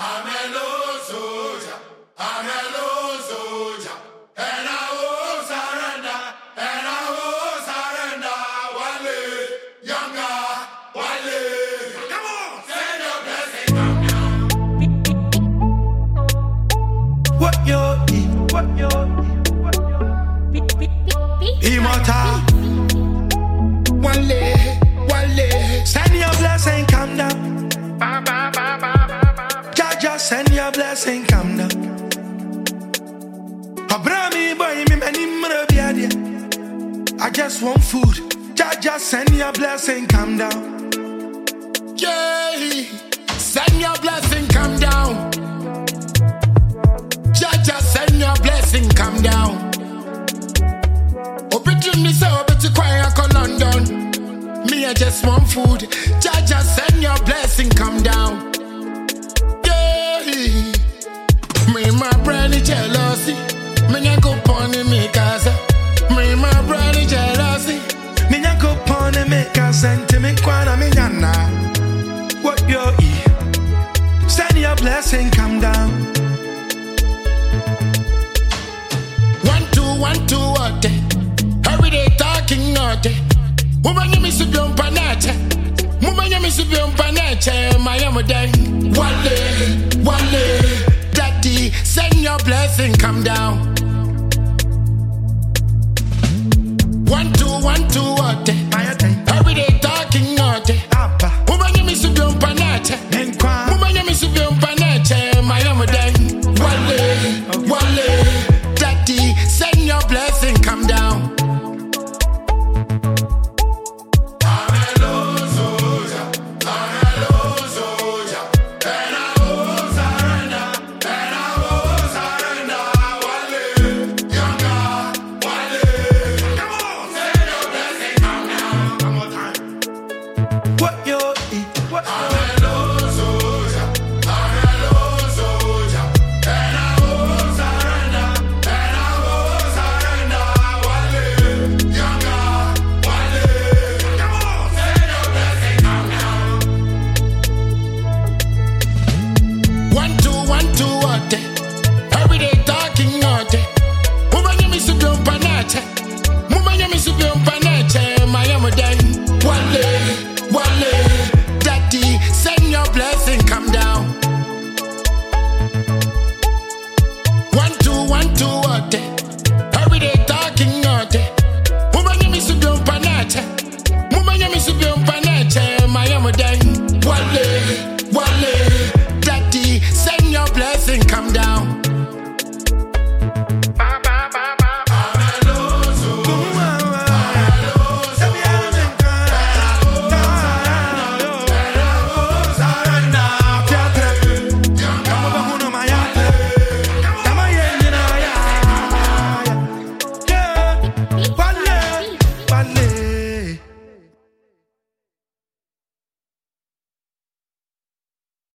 I'm a low soldier. I'm a low soldier. And I won't surrender. And I won't surrender. Wale, younger, Wale. Come on, send your blessing, come down. What you Immortal. Wale, send your blessing, come down. Jaja, send your blessing, come down. Abrami boy, me many marabiadia. I just want food. Jaja, send your blessing, come down. Yeah, send your blessing, come down. Jaja, send your blessing, come down. Opportunity so bet you quiet on London. Me I just want food. Jaja, send your blessing, come down. Yeah, me my brand jealousy. Me ya go pony me casa. Me my brand jealousy. Me ya go pony me casa. Sentiment kwana me yana. What you eat? Send your blessing, come down. 1 2 what? Every day talking naughty. Woman, you miss you on panache. Woman, you miss you on panache. My am day. Wale, daddy, send your blessing, come down.